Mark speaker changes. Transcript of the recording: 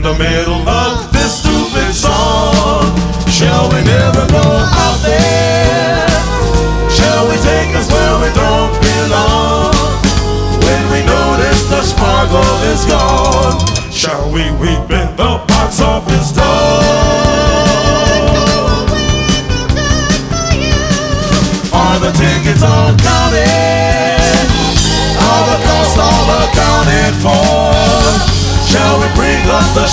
Speaker 1: the middle of this stupid song. Shall we never go out there? Shall we take us where we don't belong? When we notice the sparkle is gone, shall we weep in the box office door? Are the tickets all counted? Are the costs all accounted for? Shall we bring up the